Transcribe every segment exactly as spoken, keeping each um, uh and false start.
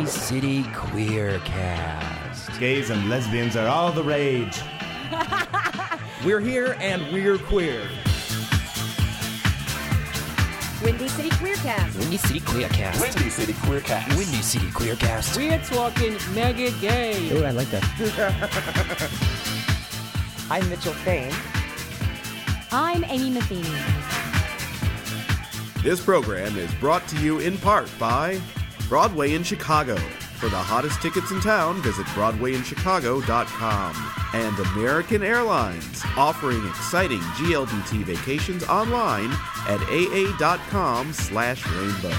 Windy City Queercast. Gays and lesbians are all the rage. We're here and we're queer. Windy City Queercast. Windy City Queercast. Windy City Queercast. Windy City Queercast. We're talking mega gay. Oh, I like that. I'm Mitchell Fain. I'm Amy Matheny. This program is brought to you in part by Broadway in Chicago. For the hottest tickets in town, visit broadway in chicago dot com. And American Airlines, offering exciting G L B T vacations online at aa.com slash rainbow.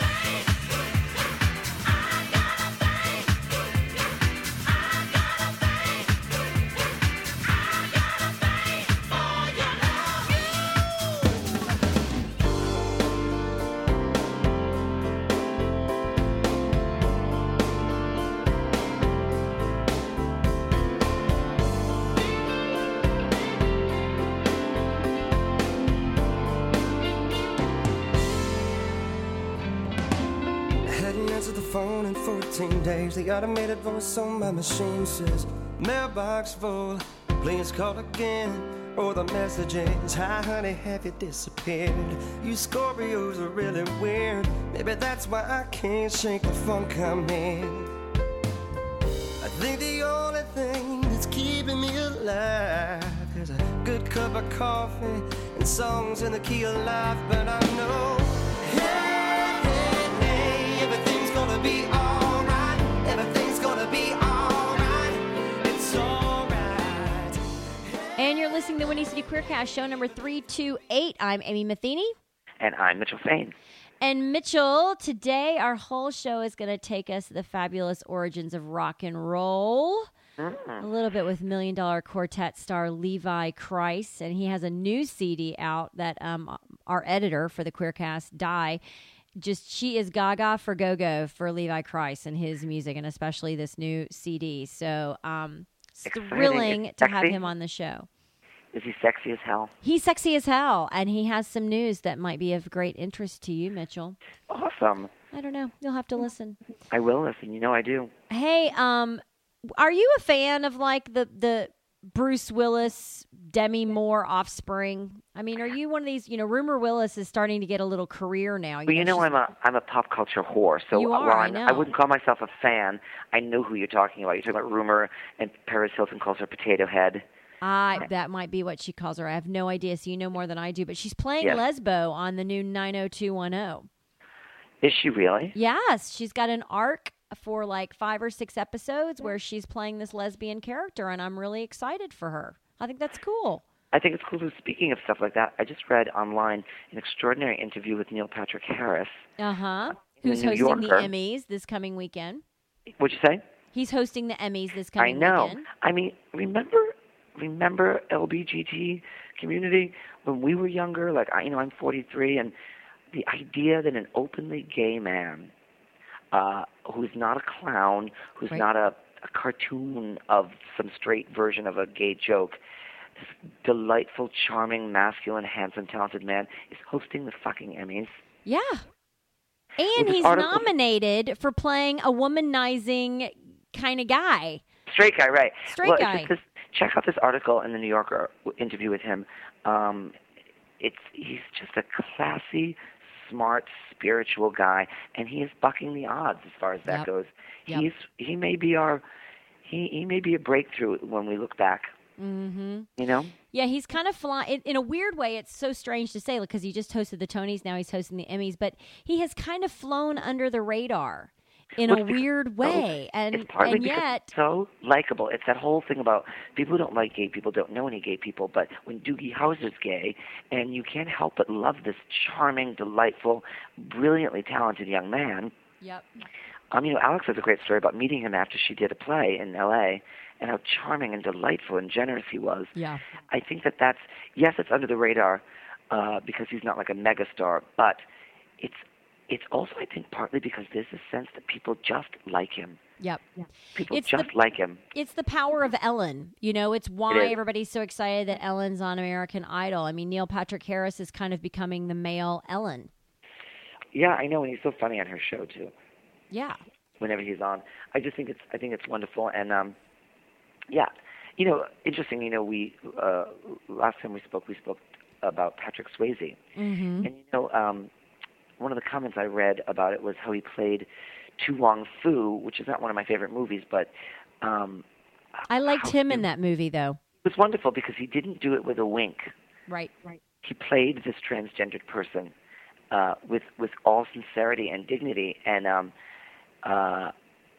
The automated voice on my machine says, mailbox full, please call again. Or the message is, hi honey, have you disappeared? You Scorpios are really weird. Maybe that's why I can't shake the funk I'm in. I think the only thing that's keeping me alive is a good cup of coffee and songs in the key of life. But I know, hey, hey, hey, everything's gonna be alright. Everything's gonna be alright. It's alright. And you're listening to the Windy City Queercast, show number three two eight. I'm Amy Matheny. And I'm Mitchell Fain. And Mitchell, today our whole show is going to take us to the fabulous origins of rock and roll. Mm. A little bit with Million Dollar Quartet star Levi Christ. And he has a new C D out that um, our editor for the Queercast, Di, just she is gaga for go-go for Levi Christ and his music, and especially this new C D. So um, thrilling to have him on the show. Is he sexy as hell? He's sexy as hell, and he has some news that might be of great interest to you, Mitchell. Awesome. I don't know. You'll have to listen. I will listen. You know I do. Hey, um, are you a fan of like the the Bruce Willis, Demi Moore offspring? I mean, are you one of these, you know, Rumor Willis is starting to get a little career now. You well, you know, know I'm a I'm a pop culture whore, so you are, while I, I'm, know. I wouldn't call myself a fan. I know who you're talking about. You're talking about Rumor, and Paris Hilton calls her Potato Head. I, that might be what she calls her. I have no idea, so you know more than I do. But she's playing yes. Lesbo on the new nine oh two one oh. Is she really? Yes. She's got an arc for like five or six episodes where she's playing this lesbian character, and I'm really excited for her. I think that's cool. I think it's cool, too. Speaking of stuff like that, I just read online an extraordinary interview with Neil Patrick Harris. Uh-huh. Who's New hosting Yorker. the Emmys this coming weekend. What'd you say? He's hosting the Emmys this coming I know. weekend. I mean, remember... Remember L B G T community when we were younger? Like, I, you know, I'm forty-three, and the idea that an openly gay man uh, who's not a clown, who's right. not a, a cartoon of some straight version of a gay joke, this delightful, charming, masculine, handsome, talented man is hosting the fucking Emmys. Yeah. And he's article- nominated for playing a womanizing kind of guy. Straight guy, right. Straight well, guy. It's just this, check out this article in the New Yorker interview with him. Um, it's he's just a classy, smart, spiritual guy, and he is bucking the odds as far as that yep. goes. Yep. He's he may be our he he may be a breakthrough when we look back. Mm-hmm. You know? Yeah, he's kind of flying. In, in a weird way, it's so strange to say because he just hosted the Tonys, now he's hosting the Emmys, but he has kind of flown under the radar. In well, a weird way, so, and it's partly and because yet it's so likable. It's that whole thing about people who don't like gay people don't know any gay people, but when Doogie Howser's gay, and you can't help but love this charming, delightful, brilliantly talented young man. Yep. Um, you know, Alex has a great story about meeting him after she did a play in L A and how charming and delightful and generous he was. Yeah. I think that that's yes, it's under the radar uh, because he's not like a megastar, but it's. It's also, I think, partly because there's a sense that people just like him. Yep. People it's just the, like him. It's the power of Ellen. You know, it's why it everybody's so excited that Ellen's on American Idol. I mean, Neil Patrick Harris is kind of becoming the male Ellen. Yeah, I know, and he's so funny on her show, too. Yeah. whenever he's on. I just think it's I think it's wonderful, and um, yeah, you know, interesting. You know, we uh, last time we spoke, we spoke about Patrick Swayze, Mm-hmm. and you know, um, one of the comments I read about it was how he played Tu Wong Fu, which is not one of my favorite movies, but um, I liked how him in he- that movie, though. It was wonderful because he didn't do it with a wink. Right, right. He played this transgendered person uh, with with all sincerity and dignity, and um, uh,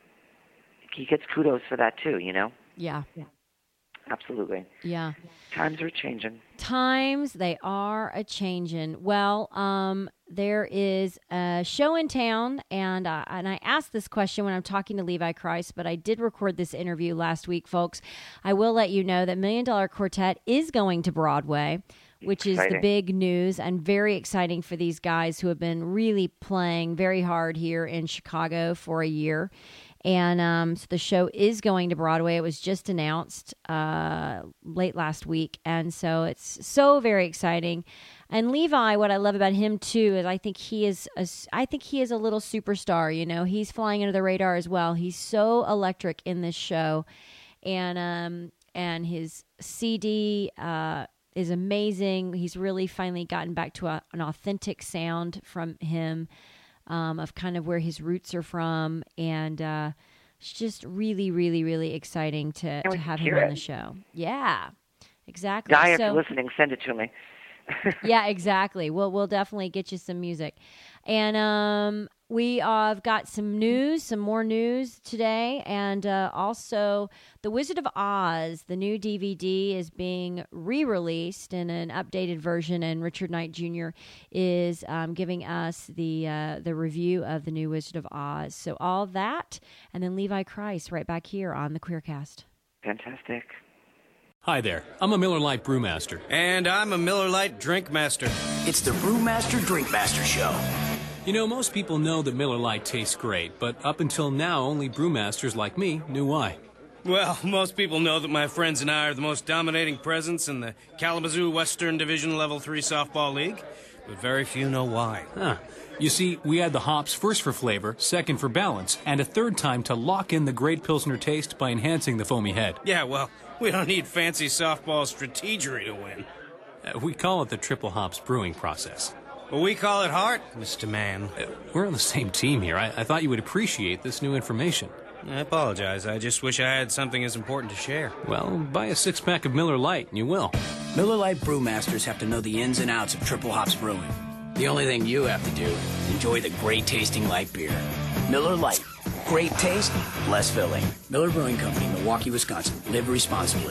he gets kudos for that too. You know, Yeah, absolutely. yeah. Times are changing. Times, they are a changing. Well, um, there is a show in town, and uh, and I asked this question when I'm talking to Levi Christ, but I did record this interview last week, folks. I will let you know that Million Dollar Quartet is going to Broadway, which is the Exciting. big news, and very exciting for these guys who have been really playing very hard here in Chicago for a year. And um, so the show is going to Broadway. It was just announced uh, late last week. And so it's so very exciting. And Levi, what I love about him, too, is I think he is a, I think he is a little superstar. You know, he's flying under the radar as well. He's so electric in this show. And, um, and his C D uh, is amazing. He's really finally gotten back to a, an authentic sound from him. Um, of kind of where his roots are from, and uh, it's just really, really, really exciting to, Can't to wait to have him hear on it. the show. Yeah, exactly. Guy, if So- you're listening, send it to me. yeah, exactly. We'll we'll definitely get you some music, and um, we uh, have got some news, some more news today, and uh, also The Wizard of Oz, the new D V D, is being re-released in an updated version, and Richard Knight Junior is um, giving us the uh, the review of the new Wizard of Oz. So all that, and then Levi Christ right back here on the Queercast. Fantastic. Hi there, I'm a Miller Lite Brewmaster. And I'm a Miller Lite Drink Master. It's the Brewmaster Drinkmaster Show. You know, most people know that Miller Lite tastes great, but up until now, only brewmasters like me knew why. Well, most people know that my friends and I are the most dominating presence in the Kalamazoo Western Division Level three Softball League, but very few know why. Huh. You see, we add the hops first for flavor, second for balance, and a third time to lock in the great Pilsner taste by enhancing the foamy head. Yeah, well, we don't need fancy softball strategery to win. Uh, we call it the triple hops brewing process. Well, we call it heart, Mister Man. Uh, we're on the same team here. I, I thought you would appreciate this new information. I apologize. I just wish I had something as important to share. Well, buy a six-pack of Miller Lite and you will. Miller Lite Brewmasters have to know the ins and outs of triple hops brewing. The only thing you have to do is enjoy the great-tasting light beer. Miller Lite. Great taste, less filling. Miller Brewing Company, Milwaukee, Wisconsin. Live responsibly.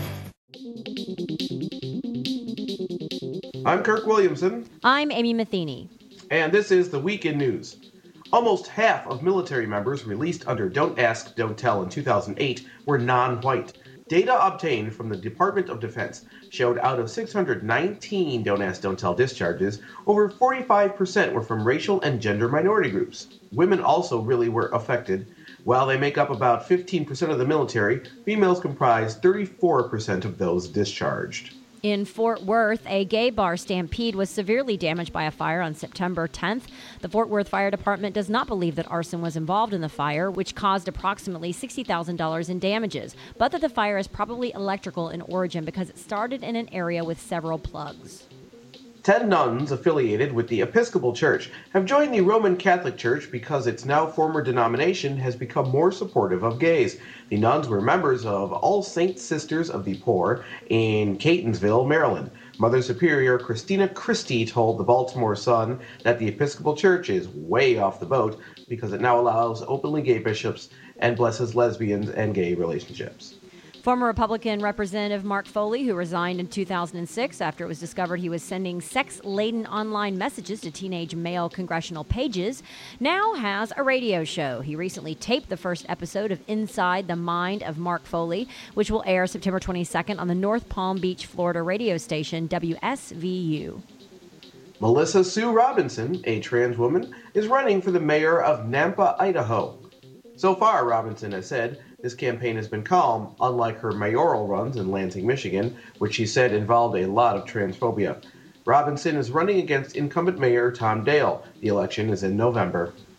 I'm Kirk Williamson, I'm Amy Matheny. and this is the Week in News. Almost half of military members released under Don't Ask, Don't Tell in two thousand eight were non-white. Data obtained from the Department of Defense showed out of six hundred nineteen Don't Ask, Don't Tell discharges, over forty-five percent were from racial and gender minority groups. Women also really were affected. While they make up about fifteen percent of the military, females comprise thirty-four percent of those discharged. In Fort Worth, a gay bar stampede was severely damaged by a fire on September tenth. The Fort Worth Fire Department does not believe that arson was involved in the fire, which caused approximately sixty thousand dollars in damages, but that the fire is probably electrical in origin because it started in an area with several plugs. Ten nuns affiliated with the Episcopal Church have joined the Roman Catholic Church because its now former denomination has become more supportive of gays. The nuns were members of All Saints Sisters of the Poor in Catonsville, Maryland. Mother Superior Christina Christie told the Baltimore Sun that the Episcopal Church is way off the boat because it now allows openly gay bishops and blesses lesbians and gay relationships. Former Republican Representative Mark Foley, who resigned in two thousand six after it was discovered he was sending sex-laden online messages to teenage male congressional pages, now has a radio show. He recently taped the first episode of Inside the Mind of Mark Foley, which will air September twenty-second on the North Palm Beach, Florida radio station W S V U. Melissa Sue Robinson, a trans woman, is running for the mayor of Nampa, Idaho. So far, Robinson has said, this campaign has been calm, unlike her mayoral runs in Lansing, Michigan, which she said involved a lot of transphobia. Robinson is running against incumbent mayor Tom Dale. The election is in November.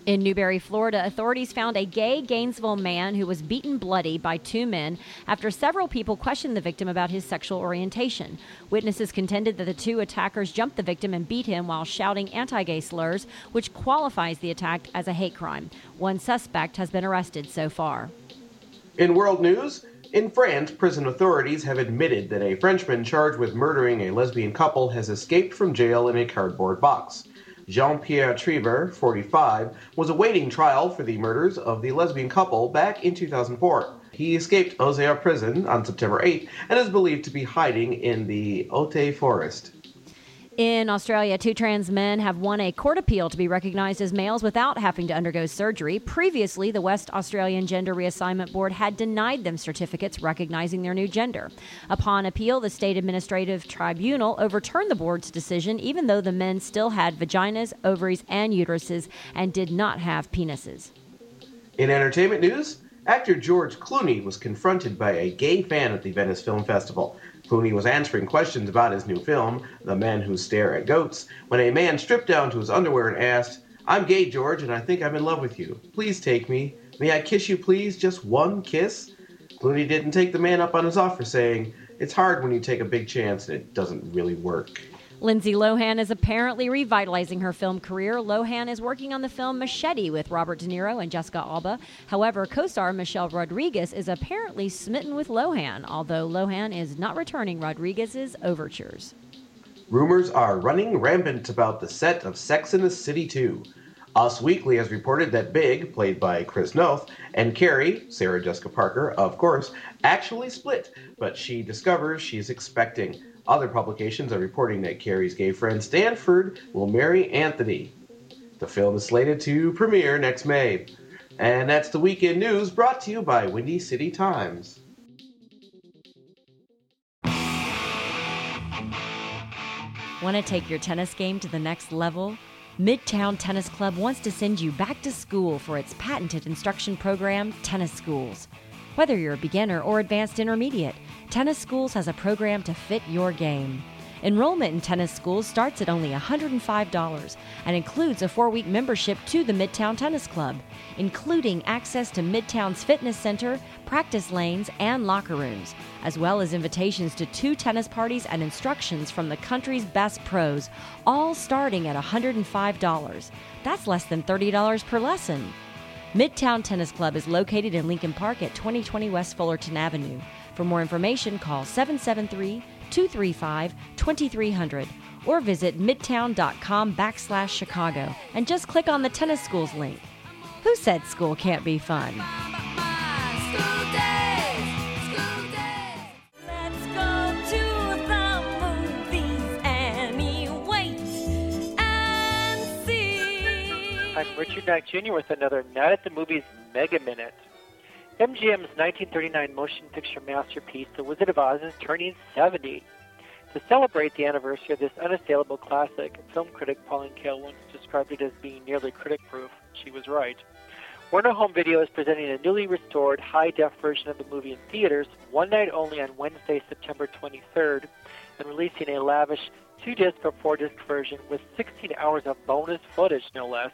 In Newberry, Florida, authorities found a gay Gainesville man who was beaten bloody by two men after several people questioned the victim about his sexual orientation. Witnesses contended that the two attackers jumped the victim and beat him while shouting anti-gay slurs, which qualifies the attack as a hate crime. One suspect has been arrested so far. In world news, in France, prison authorities have admitted that a Frenchman charged with murdering a lesbian couple has escaped from jail in a cardboard box. Jean-Pierre Triber, forty-five, was awaiting trial for the murders of the lesbian couple back in two thousand four. He escaped Auxerre prison on September eighth and is believed to be hiding in the Haute Forest. In Australia, two trans men have won a court appeal to be recognized as males without having to undergo surgery. Previously, the West Australian Gender Reassignment Board had denied them certificates recognizing their new gender. Upon appeal, the State Administrative Tribunal overturned the board's decision, even though the men still had vaginas, ovaries, and uteruses and did not have penises. In entertainment news, actor George Clooney was confronted by a gay fan at the Venice Film Festival. Clooney was answering questions about his new film, The Men Who Stare at Goats, when a man stripped down to his underwear and asked, "I'm gay, George, and I think I'm in love with you. Please take me. May I kiss you, please? Just one kiss?" Clooney didn't take the man up on his offer, saying, "It's hard when you take a big chance and it doesn't really work." Lindsay Lohan is apparently revitalizing her film career. Lohan is working on the film Machete with Robert De Niro and Jessica Alba. However, co-star Michelle Rodriguez is apparently smitten with Lohan, although Lohan is not returning Rodriguez's overtures. Rumors are running rampant about the set of Sex and the City two. Us Weekly has reported that Big, played by Chris Noth, and Carrie, Sarah Jessica Parker, of course, actually split, but she discovers she's expecting. Other publications are reporting that Carrie's gay friend Stanford will marry Anthony. The film is slated to premiere next May. And that's the weekend news brought to you by Windy City Times. Want to take your tennis game to the next level? Midtown Tennis Club wants to send you back to school for its patented instruction program, Tennis Schools. Whether you're a beginner or advanced intermediate, Tennis Schools has a program to fit your game. Enrollment in Tennis Schools starts at only one hundred five dollars and includes a four-week membership to the Midtown Tennis Club, including access to Midtown's fitness center, practice lanes, and locker rooms, as well as invitations to two tennis parties and instructions from the country's best pros, all starting at one hundred five dollars. That's less than thirty dollars per lesson. Midtown Tennis Club is located in Lincoln Park at twenty twenty West Fullerton Avenue. For more information, call seven seven three, two three five, two three zero zero or visit midtown.com backslash Chicago and just click on the Tennis Schools link. Who said school can't be fun? I'm Richard Knight Junior with another Night at the Movies Mega Minute. M G M's nineteen thirty-nine motion picture masterpiece, The Wizard of Oz, is turning seventy. To celebrate the anniversary of this unassailable classic, film critic Pauline Kael once described it as being nearly critic-proof. She was right. Warner Home Video is presenting a newly restored, high-def version of the movie in theaters, one night only on Wednesday, September twenty-third, and releasing a lavish two-disc or four-disc version with sixteen hours of bonus footage, no less,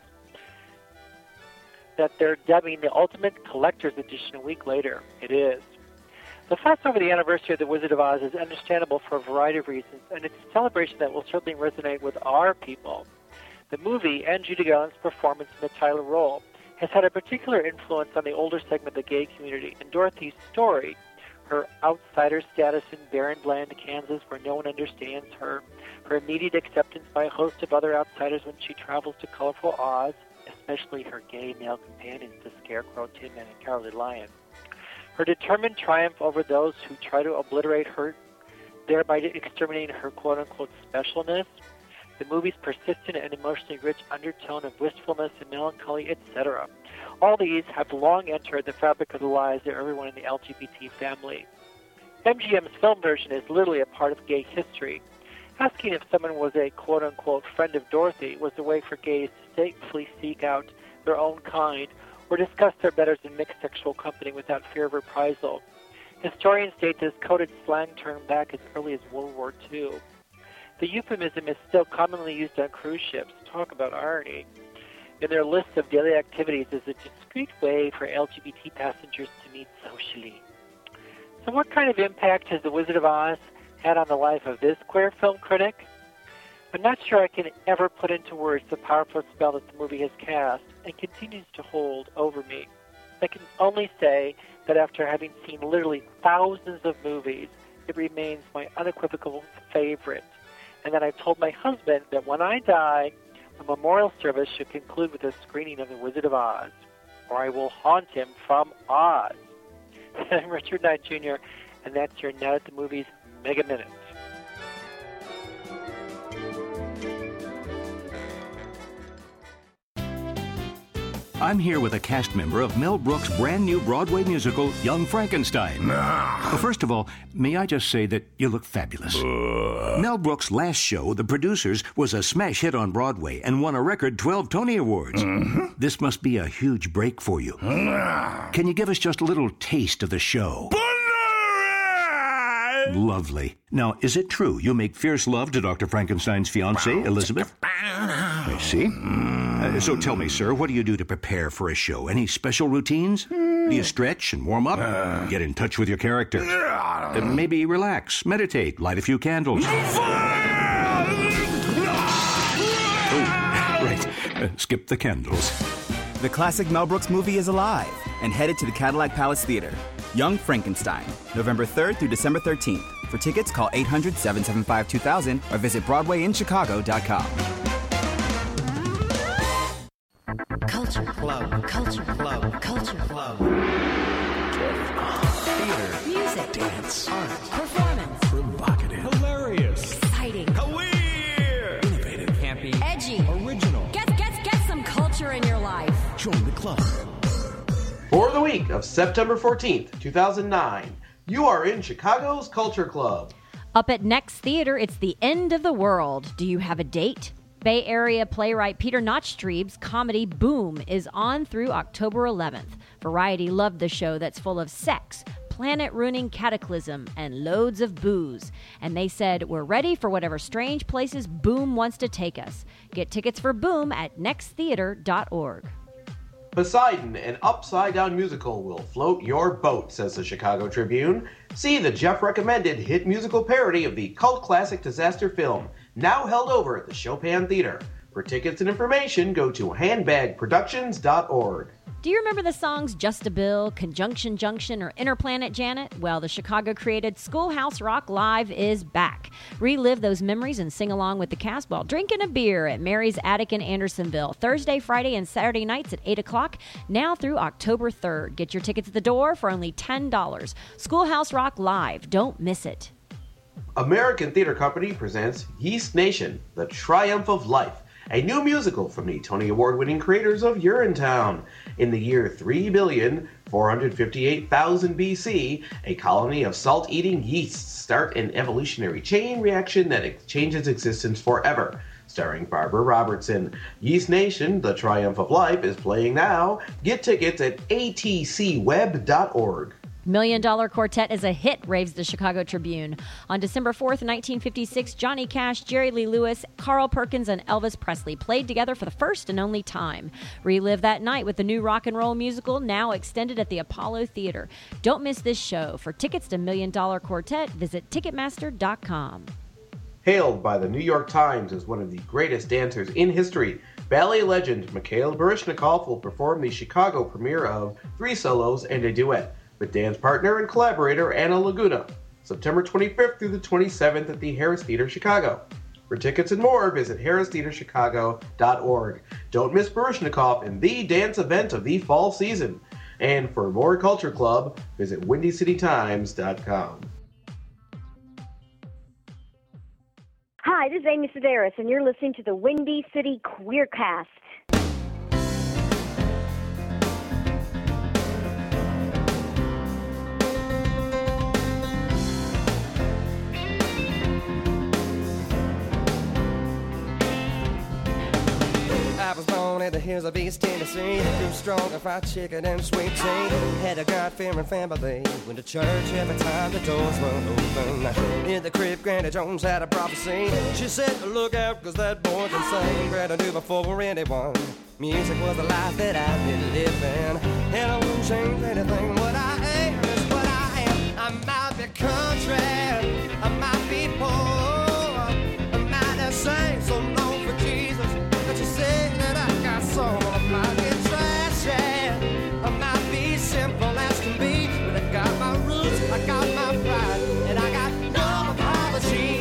that they're dubbing the Ultimate Collector's Edition a week later. It is. The fuss over the anniversary of The Wizard of Oz is understandable for a variety of reasons, and it's a celebration that will certainly resonate with our people. The movie, and Judy Garland's performance in the title role, has had a particular influence on the older segment of the gay community, and Dorothy's story, her outsider status in barren, bland Kansas where no one understands her, her immediate acceptance by a host of other outsiders when she travels to colorful Oz, especially her gay male companions, the Scarecrow, Tin Man, and Cowardly Lion. Her determined triumph over those who try to obliterate her, thereby exterminating her quote-unquote specialness, the movie's persistent and emotionally rich undertone of wistfulness and melancholy, et cetera. All these have long entered the fabric of the lives of everyone in the L G B T family. M G M's film version is literally a part of gay history. Asking if someone was a quote-unquote friend of Dorothy was a way for gays to safely seek out their own kind or discuss their betters in mixed sexual company without fear of reprisal. Historians date this coded slang term back as early as World War Two. The euphemism is still commonly used on cruise ships. Talk about irony. in their list of daily activities as a discreet way for L G B T passengers to meet socially. So what kind of impact has The Wizard of Oz had on the life of this queer film critic? I'm not sure I can ever put into words the powerful spell that the movie has cast and continues to hold over me. I can only say that after having seen literally thousands of movies, it remains my unequivocal favorite, and that I've told my husband that when I die, a memorial service should conclude with a screening of The Wizard of Oz, or I will haunt him from Oz. I'm Richard Knight Junior, and that's your Night at the Movies Mega Minute. I'm here with a cast member of Mel Brooks' brand new Broadway musical, Young Frankenstein. Well, first of all, may I just say that you look fabulous. Uh. Mel Brooks' last show, The Producers, was a smash hit on Broadway and won a record twelve Tony Awards. Mm-hmm. This must be a huge break for you. Uh. Can you give us just a little taste of the show? Lovely. Now, is it true you make fierce love to Doctor Frankenstein's fiancée, Elizabeth? I see. Uh, so tell me, sir, what do you do to prepare for a show? Any special routines? Do you stretch and warm up? Uh, Get in touch with your character? Uh, maybe relax, meditate, light a few candles. Oh, right. Uh, skip the candles. The classic Mel Brooks movie is alive and headed to the Cadillac Palace Theater. Young Frankenstein, November third through December thirteenth. For tickets, call eight hundred, seven seven five, two thousand or visit broadway in chicago dot com. Culture Club. Culture Club. Culture Club. Theater. Music. Dance. Art. Performance. Provocative. Hilarious. Exciting. Weird. Innovative. Campy. Edgy. Original. Get, get, get some culture in your life. Join the club. For the week of September fourteenth, two thousand nine, you are in Chicago's Culture Club. Up at Next Theater, it's the end of the world. Do you have a date? Bay Area playwright Peter Notstreeb's comedy Boom is on through October eleventh. Variety loved the show that's full of sex, planet-ruining cataclysm, and loads of booze. And they said, we're ready for whatever strange places Boom wants to take us. Get tickets for Boom at next theater dot org. Poseidon, an upside-down musical, will float your boat, says the Chicago Tribune. See the Jeff-recommended hit musical parody of the cult classic disaster film, now held over at the Chopin Theater. For tickets and information, go to handbag productions dot org. Do you remember the songs Just a Bill, Conjunction Junction, or Interplanet Janet? Well, the Chicago-created Schoolhouse Rock Live is back. Relive those memories and sing along with the cast while drinking a beer at Mary's Attic in Andersonville. Thursday, Friday, and Saturday nights at eight o'clock, now through October third. Get your tickets at the door for only ten dollars. Schoolhouse Rock Live. Don't miss it. American Theater Company presents Yeast Nation, The Triumph of Life, a new musical from the Tony Award-winning creators of Urinetown. In the year three billion, four hundred fifty-eight thousand B C, a colony of salt-eating yeasts start an evolutionary chain reaction that changes existence forever. Starring Barbara Robertson, Yeast Nation, The Triumph of Life is playing now. Get tickets at a t c web dot org. Million Dollar Quartet is a hit, raves the Chicago Tribune. On December fourth, nineteen fifty-six, Johnny Cash, Jerry Lee Lewis, Carl Perkins, and Elvis Presley played together for the first and only time. Relive that night with the new rock and roll musical, now extended at the Apollo Theater. Don't miss this show. For tickets to Million Dollar Quartet, visit ticketmaster dot com. Hailed by the New York Times as one of the greatest dancers in history, ballet legend Mikhail Baryshnikov will perform the Chicago premiere of Three Solos and a Duet with dance partner and collaborator Anna Laguna, September twenty-fifth through the twenty-seventh at the Harris Theater, Chicago. For tickets and more, visit harris theater chicago dot org. Don't miss Baryshnikov in the dance event of the fall season. And for more Culture Club, visit windy city times dot com. Hi, this is Amy Sedaris, and you're listening to the Windy City Queercast. I was born in the hills of East Tennessee. Too strong to fried chicken and sweet tea. Had a God-fearing family. Went to church every time the doors were open. In the crib, Granny Jones had a prophecy. She said, look out, cause that boy can sing. Granny knew before anyone. Music was the life that I've been living. And I wouldn't change anything. What I am is what I am. I might be country, I might be poor, I might have sang so long for Jesus, but you say that I got soul. I might get trashy, I might be simple as can be, but I got my roots, I got my pride, and I got no apologies.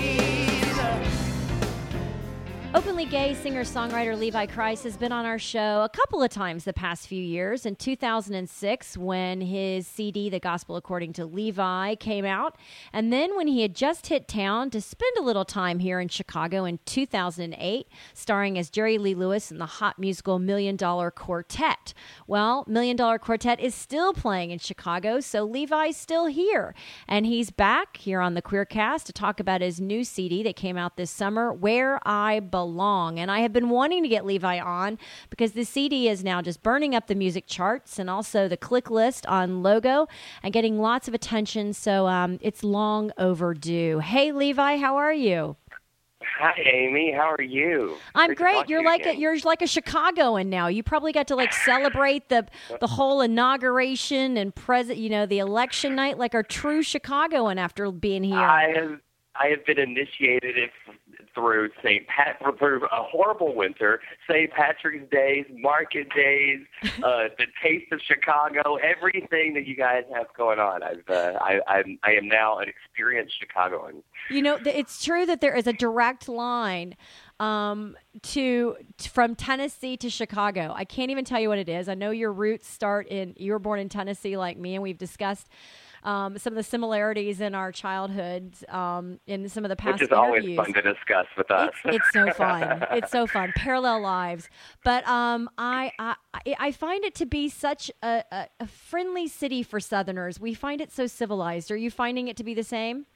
Openly gay singer-songwriter Levi Christ has been on our show a couple of times the past few years. In two thousand six, when his C D, The Gospel According to Levi, came out. And then when he had just hit town to spend a little time here in Chicago in two thousand eight, starring as Jerry Lee Lewis in the hot musical Million Dollar Quartet. Well, Million Dollar Quartet is still playing in Chicago, so Levi's still here. And he's back here on the Queercast to talk about his new C D that came out this summer, Where I Belong. And I have been wanting to get Levi on because the C D is now just burning up the music charts and also the click list on Logo and getting lots of attention. So um, it's long overdue. Hey, Levi, how are you? Hi, Amy. How are you? I'm Great to great. talk to You're you like a, again. you're like a Chicagoan now. You probably got to like celebrate the the whole inauguration and present, you know, the election night like a true Chicagoan after being here. I have I have been initiated if, through Saint Pat through a horrible winter, Saint Patrick's Days, Market Days, uh, the Taste of Chicago, everything that you guys have going on. I've uh, I I'm, I am now an experienced Chicagoan. You know, th- it's true that there is a direct line um, to t- from Tennessee to Chicago. I can't even tell you what it is. I know your roots start in, you were born in Tennessee like me, and we've discussed um, some of the similarities in our childhoods um, in some of the past Which is interviews. always fun to discuss with us. It's, it's so fun. It's so fun. Parallel lives. But um, I, I I find it to be such a, a, a friendly city for Southerners. We find it so civilized. Are you finding it to be the same?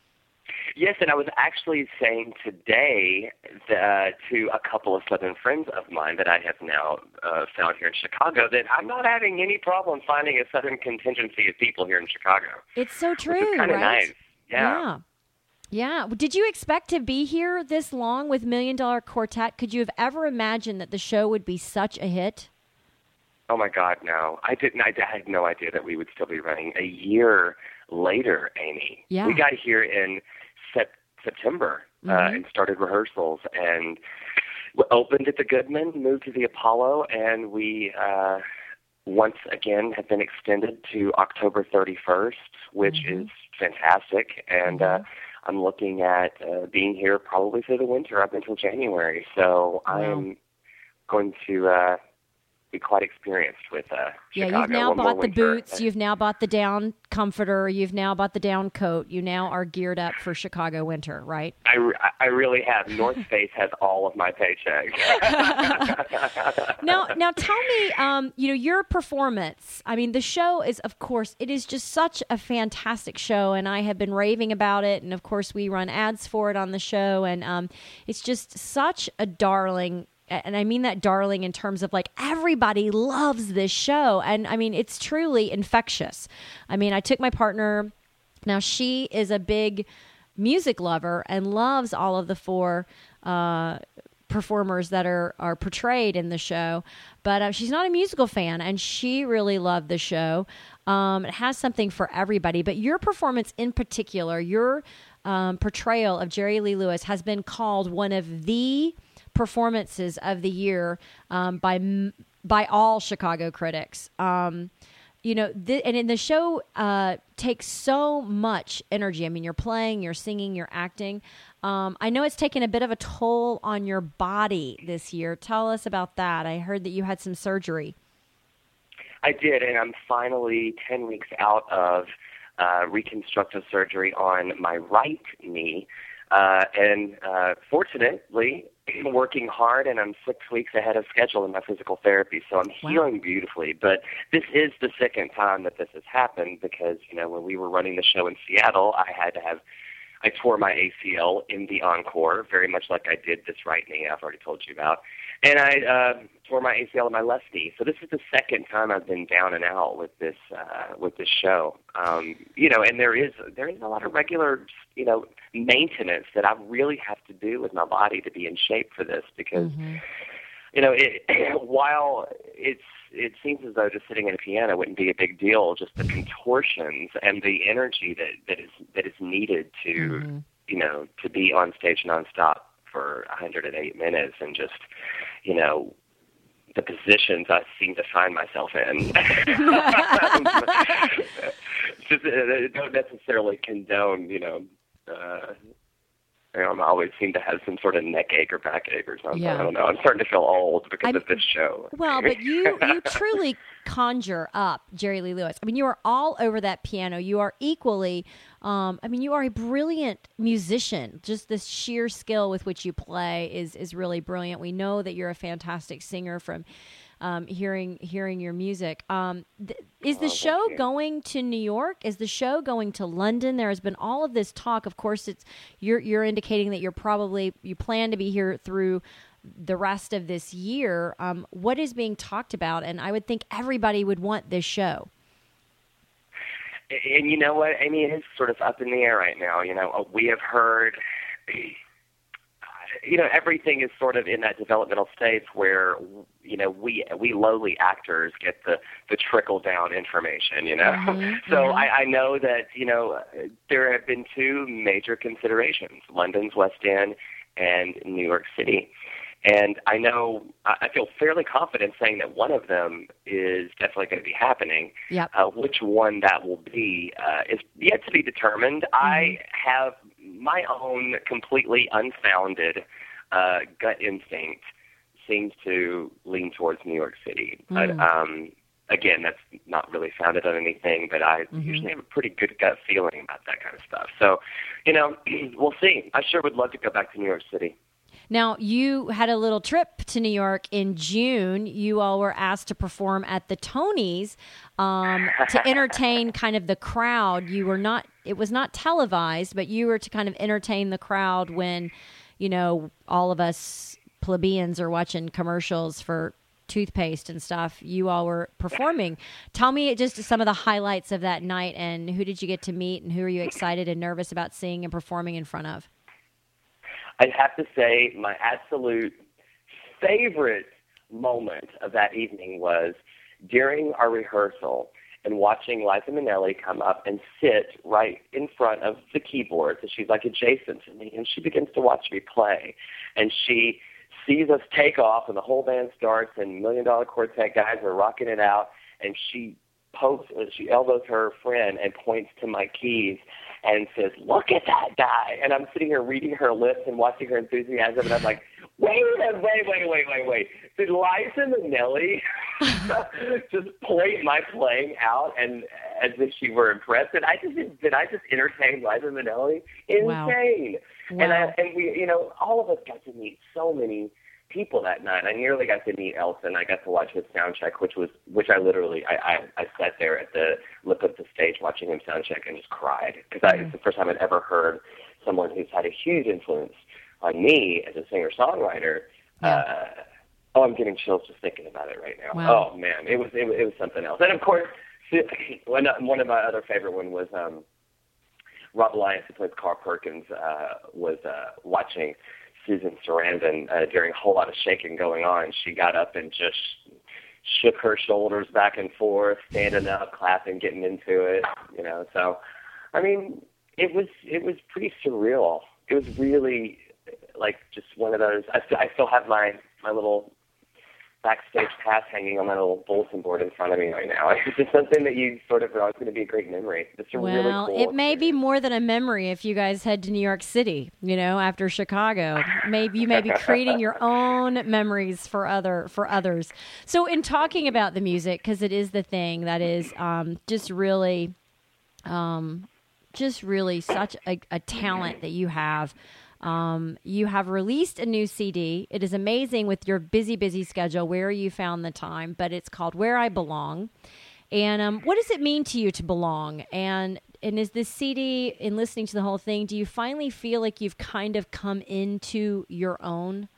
Yes, and I was actually saying today uh, to a couple of Southern friends of mine that I have now uh, found here in Chicago that I'm not having any problem finding a Southern contingency of people here in Chicago. It's so Which true, is kind of right? nice. Yeah. yeah. Yeah. Did you expect to be here this long with Million Dollar Quartet? Could you have ever imagined that the show would be such a hit? Oh, my God, no. I didn't. I had no idea that we would still be running a year later, Amy. Yeah. We got here in sep- September uh, Mhm. and started rehearsals and we opened at the Goodman, moved to the Apollo, and we uh, once again have been extended to October thirty-first, which Mhm. is fantastic. And uh, I'm looking at uh, being here probably through the winter up until January. So I Wow. am going to uh, be quite experienced with uh, Yeah, Chicago. you've now One more bought the winter. boots. You've now bought the down comforter. You've now bought the down coat. You now are geared up for Chicago winter, right? I, re- I really have. North Face has all of my paycheck. now, now tell me, um, you know, your performance. I mean, the show is, of course, it is just such a fantastic show, and I have been raving about it. And of course, we run ads for it on the show, and um, it's just such a darling. And I mean that darling in terms of like everybody loves this show. And I mean, it's truly infectious. I mean, I took my partner. Now, she is a big music lover and loves all of the four uh, performers that are, are portrayed in the show. But uh, she's not a musical fan, and she really loved the show. Um, it has something for everybody. But your performance in particular, your um, portrayal of Jerry Lee Lewis has been called one of the performances of the year um, by by all Chicago critics. Um, you know, th- and in the show uh, takes so much energy. I mean, you're playing, you're singing, you're acting. Um, I know it's taken a bit of a toll on your body this year. Tell us about that. I heard that you had some surgery. I did, and I'm finally ten weeks out of uh, reconstructive surgery on my right knee. Uh, and uh, fortunately, I'm working hard, and I'm six weeks ahead of schedule in my physical therapy, so I'm Wow. healing beautifully. But this is the second time that this has happened because, you know, when we were running the show in Seattle, I had to have I tore my A C L in the encore, very much like I did this right knee I've already told you about. And I uh, tore my A C L in my left knee. So this is the second time I've been down and out with this uh, with this show. Um, you know, and there is there is a lot of regular, you know, maintenance that I really have to do with my body to be in shape for this because, mm-hmm. you know, it, while it's it seems as though just sitting at a piano wouldn't be a big deal, just the contortions and the energy that, that is that is needed to, mm-hmm. you know, to be on stage nonstop for one hundred eight minutes and just, you know, the positions I seem to find myself in. just uh, don't necessarily condone, you know, uh, you know, I always seem to have some sort of neck ache or back ache or something. Yeah. I don't know. I'm starting to feel old because I'm, of this show. Well, but you, you truly conjure up Jerry Lee Lewis. I mean, you are all over that piano. You are equally, um, I mean, you are a brilliant musician. Just this sheer skill with which you play is is really brilliant. We know that you're a fantastic singer from um, hearing hearing your music. Um, th- is the oh, show going to New York? Is the show going to London? There has been all of this talk. Of course, it's you're you're indicating that you're probably you plan to be here through the rest of this year. Um, what is being talked about? And I would think everybody would want this show. And you know what, Amy, it is sort of up in the air right now. You know, we have heard, you know, everything is sort of in that developmental stage where, you know, we we lowly actors get the, the trickle-down information, you know. Mm-hmm. So mm-hmm. I, I know that, you know, there have been two major considerations, London's West End and New York City. And I know, I feel fairly confident saying that one of them is definitely going to be happening. Yep. Uh, which one that will be uh, is yet to be determined. Mm-hmm. I have my own completely unfounded uh, gut instinct seems to lean towards New York City. Mm. But um, again, that's not really founded on anything, but I mm-hmm. usually have a pretty good gut feeling about that kind of stuff. So, you know, we'll see. I sure would love to go back to New York City. Now, you had a little trip to New York in June. You all were asked to perform at the Tonys um, to entertain kind of the crowd. You were not, it was not televised, but you were to kind of entertain the crowd when, you know, all of us plebeians are watching commercials for toothpaste and stuff. You all were performing. Tell me just some of the highlights of that night and who did you get to meet and who are you excited and nervous about seeing and performing in front of? I'd have to say my absolute favorite moment of that evening was during our rehearsal and watching Liza Minnelli come up and sit right in front of the keyboard. So she's like adjacent to me, and she begins to watch me play. And she sees us take off, and the whole band starts, and Million Dollar Quartet guys are rocking it out, and she pokes, she elbows her friend and points to my keys and says, "Look at that guy." And I'm sitting here reading her lips and watching her enthusiasm, and I'm like, wait, wait, wait, wait, wait, wait. Did Liza Minnelli just point my playing out and as if she were impressed? Did I just did I just entertain Liza Minnelli? Insane. Wow. And I, and we, you know, all of us got to meet so many people that night. I nearly got to meet Elton. I got to watch his sound check, which was, which I literally, I, I, I sat there at the lip of the stage watching him sound check and just cried because mm-hmm. it's the first time I'd ever heard someone who's had a huge influence on me as a singer-songwriter. Yeah. Uh, oh, I'm getting chills just thinking about it right now. Wow. Oh man, it was, it was, it was something else. And of course, one, one of my other favorite one was um, Rob Alliance, who plays Carl Perkins, uh, was uh, watching Susan Sarandon uh, during a whole lot of shaking going on. She got up and just shook her shoulders back and forth, standing up, clapping, getting into it. You know, so I mean, it was it was pretty surreal. It was really like just one of those. I, I still have my my little backstage pass hanging on my little bulletin board in front of me right now. It's just something that you sort of thought was going to be a great memory. It's a well, really cool it may be more than a memory if you guys head to New York City, you know, after Chicago. Maybe you may be creating your own memories for other for others. So in talking about the music, because it is the thing that is um, just really, um, just really such a, a talent that you have. Um, you have released a new C D. It is amazing with your busy, busy schedule where you found the time, but it's called Where I Belong. And um, what does it mean to you to belong? And and is this C D, in listening to the whole thing, do you finally feel like you've kind of come into your own?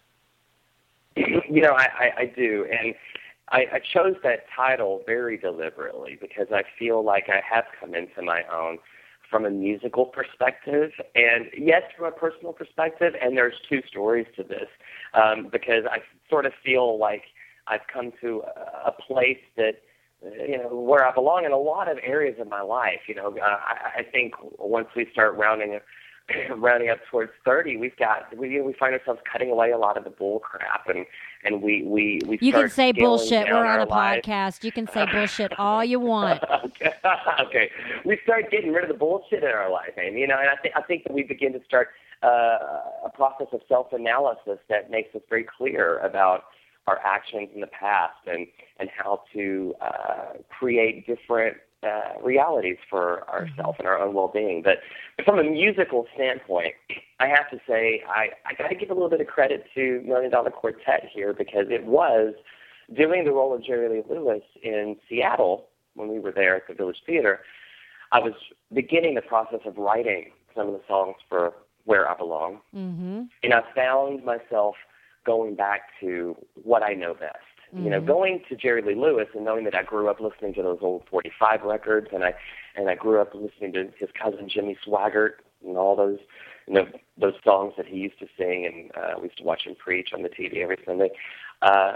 You know, I, I, I do, and I, I chose that title very deliberately because I feel like I have come into my own from a musical perspective, and yes, from a personal perspective, and there's two stories to this, um, because I sort of feel like I've come to a place that, you know, where I belong in a lot of areas of my life. You know, uh, I, I think once we start rounding rounding up towards thirty, we've got we we find ourselves cutting away a lot of the bull crap, and and we we we you start can say scaling bullshit. down We're on our a lives. podcast. You can say bullshit all you want. okay. okay, we start getting rid of the bullshit in our life, Amy. You know, and I think I think that we begin to start uh, a process of self-analysis that makes us very clear about our actions in the past and and how to uh, create different uh, realities for ourselves and our own well-being. But from a musical standpoint, I have to say I, I got to give a little bit of credit to Million Dollar Quartet here, because it was doing the role of Jerry Lee Lewis in Seattle when we were there at the Village Theater. I was beginning the process of writing some of the songs for Where I Belong, Mm-hmm. and I found myself going back to what I know best. Mm-hmm. You know, going to Jerry Lee Lewis and knowing that I grew up listening to those old forty-five records, and I and I grew up listening to his cousin Jimmy Swaggart and all those, you know, those songs that he used to sing, and uh, we used to watch him preach on the T V every Sunday. Uh,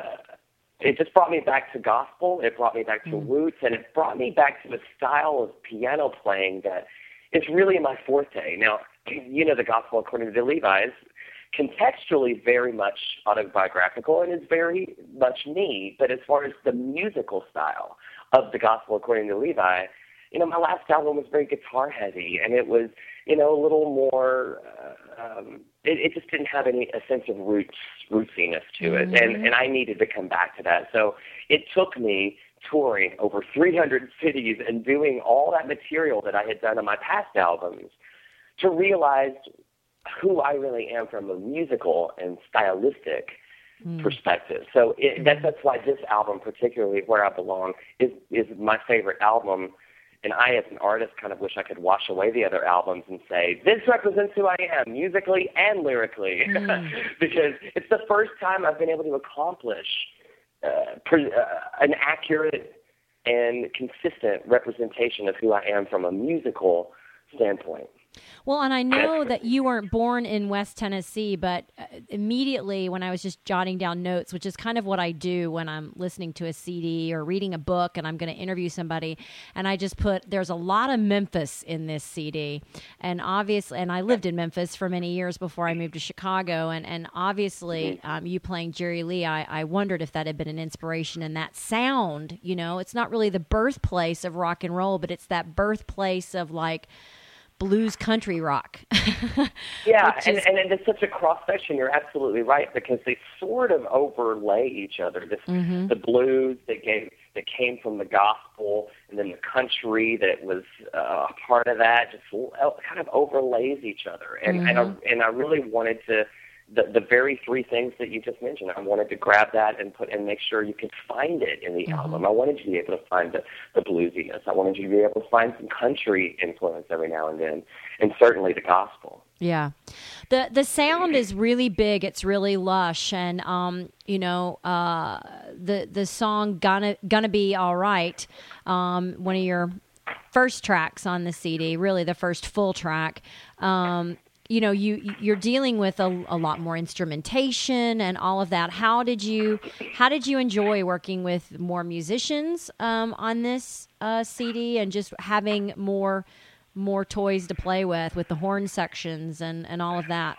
it just brought me back to gospel. It brought me back to Mm-hmm. roots, and it brought me back to a style of piano playing that is really my forte. Now, you know, the Gospel According to the Levi's, contextually very much autobiographical and is very much me, but as far as the musical style of the Gospel According to Levi, you know, my last album was very guitar heavy, and it was, you know, a little more, uh, um, it, it just didn't have any, a sense of roots, rootsiness to it, Mm-hmm. and, and I needed to come back to that. So it took me touring over three hundred cities and doing all that material that I had done on my past albums to realize who I really am from a musical and stylistic Mm. perspective. So it, that, that's why this album, particularly Where I Belong, is, is my favorite album. And I, as an artist, kind of wish I could wash away the other albums and say, this represents who I am, musically and lyrically. Mm. Because it's the first time I've been able to accomplish uh, pre- uh, an accurate and consistent representation of who I am from a musical standpoint. Well, and I know that you weren't born in West Tennessee, but uh, immediately when I was just jotting down notes, which is kind of what I do when I'm listening to a C D or reading a book and I'm going to interview somebody, and I just put, there's a lot of Memphis in this C D. And obviously, and I lived in Memphis for many years before I moved to Chicago, and, and obviously um, you playing Jerry Lee, I, I wondered if that had been an inspiration, and that sound, you know, it's not really the birthplace of rock and roll, but it's that birthplace of like, blues country rock. Yeah, and, is, and, and it's such a cross-section. You're absolutely right, because they sort of overlay each other. This, mm-hmm. The blues that, gave, that came from the gospel, and then the country that was uh, a part of that, just kind of overlays each other. And, mm-hmm. and, I, and I really wanted to, the, the very three things that you just mentioned, I wanted to grab that and put and make sure you could find it in the mm-hmm. album. I wanted you to be able to find the, the bluesiness. I wanted you to be able to find some country influence every now and then, and certainly the gospel. Yeah. The the sound is really big. It's really lush. And, um, you know, uh, the the song Gonna, Gonna Be All Right, um, one of your first tracks on the C D, really the first full track, um, you know, you you're dealing with a, a lot more instrumentation and all of that. How did you how did you enjoy working with more musicians um, on this uh, C D, and just having more more toys to play with with the horn sections and, and all of that?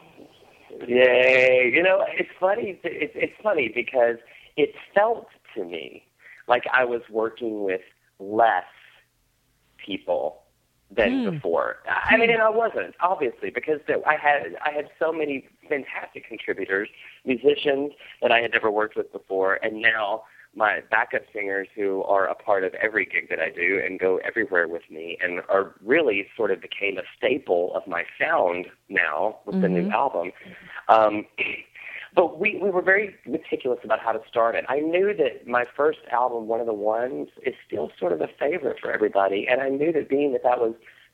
Yay! You know, it's funny. It's it's funny because it felt to me like I was working with less people than Hmm. before. I mean, and I wasn't, obviously, because I had I had so many fantastic contributors, musicians that I had never worked with before, and now my backup singers who are a part of every gig that I do and go everywhere with me and are really sort of became a staple of my sound now with mm-hmm. the new album. Um, but we, we were very meticulous about how to start it. I knew that my first album, One of the Ones, is still sort of a favorite for everybody, and I knew that being that that was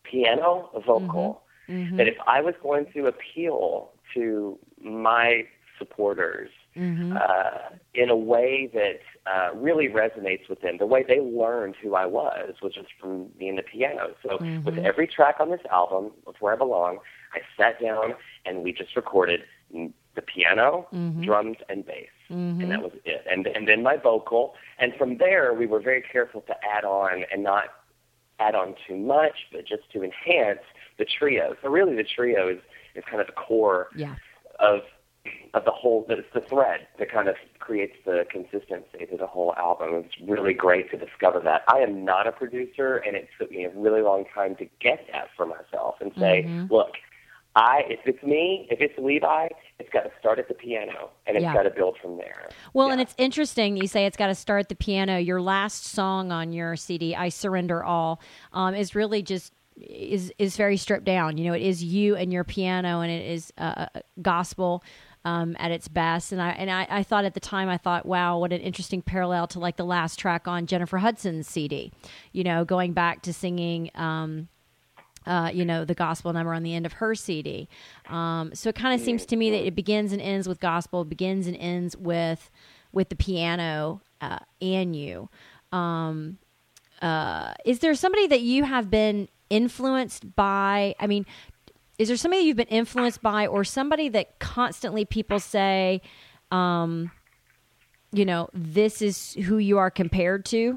piano vocal. Mm-hmm. That if I was going to appeal to my supporters Mm-hmm. uh, in a way that uh, really resonates with them, the way they learned who I was, was just from being the piano. So Mm-hmm. with every track on this album, With Where I Belong, I sat down and we just recorded the piano, Mm-hmm. drums, and bass. Mm-hmm. And that was it. And, and then my vocal. And from there, we were very careful to add on and not add on too much, but just to enhance the trio. So really the trio is, is kind of the core Yeah. of of the whole, it's the thread that kind of creates the consistency to the whole album. It's really great to discover that. I am not a producer, and it took me a really long time to get that for myself and say, Mm-hmm. look, I if it's me, if it's Levi, it's got to start at the piano, and it's Yeah. got to build from there. Well, and it's interesting you say it's got to start at the piano. Your last song on your C D, I Surrender All, um, is really just is is very stripped down. You know, it is you and your piano, and it is uh, gospel um, at its best. And I and I, I thought at the time, I thought, wow, what an interesting parallel to like the last track on Jennifer Hudson's C D. You know, going back to singing. Um, Uh, you know, the gospel number on the end of her C D. Um, so it kind of seems to me that it begins and ends with gospel, begins and ends with with the piano uh, and you. Um, uh, is there somebody that you have been influenced by? I mean, is there somebody you've been influenced by, or somebody that constantly people say, um, you know, this is who you are compared to?